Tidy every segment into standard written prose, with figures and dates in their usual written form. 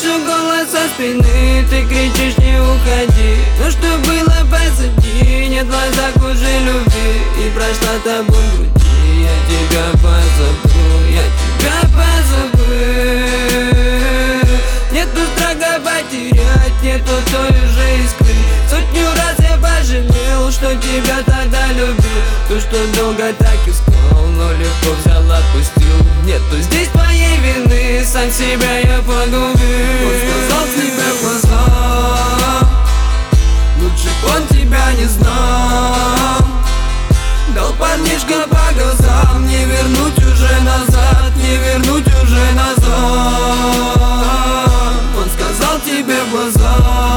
Слышу голос со спины, ты кричишь не уходи. Но что было позади, нет в глазах уже любви. И прошла тобой в груди, я тебя позабыл, я тебя позабыл. Нету страха потерять, нету той же искры. Сотню раз я пожалел, что тебя тогда любил. То, что долго так искал, но легко взял, отпустил. Нету здесь твоей вины, сам себя я погубил. Он сказал тебе в глаза, лучше б он тебя не знал. Дал парнишка по глазам, не вернуть уже назад, не вернуть уже назад. Он сказал тебе в глаза,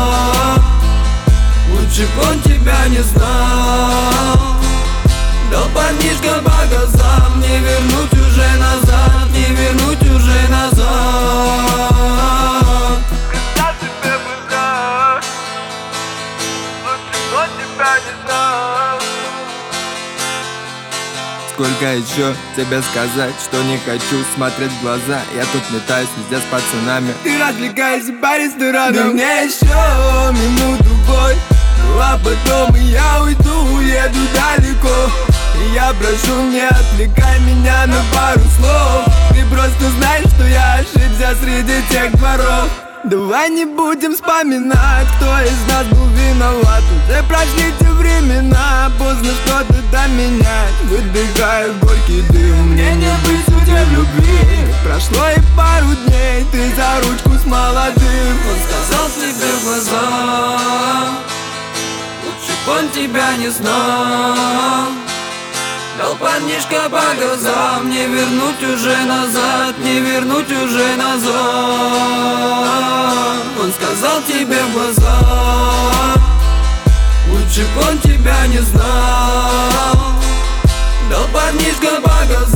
лучше б он тебя не знал. Дал парнишка по глазам, не вернуть уже назад, не вернуть уже назад. Когда тебе глаза, лучше б он тебя не знал. Сколько еще тебе сказать, что не хочу смотреть в глаза. Я тут метаюсь везде с пацанами, ты развлекаешься по ресторанам. Да мне еще минут-другой, ну а потом я уйду, уеду далеко. И я прошу, не отвлекай меня на пару слов. Ты просто знаешь, что я ошибся среди тех дворов. Давай не будем вспоминать, кто из нас был виноват. Уже прошли те времена, поздно что-то менять. Выдыхаю горький дым, мне не быть судьей в любви. Прошло и пару дней, ты за ручку с молодым. Он сказал тебе в глаза, лучше б он тебя не знал. Дал парнишка по глазам, не вернуть уже назад, не вернуть уже назад. Он сказал тебе в глаза, лучше б он тебя не знал. Дал парнишка по глазам.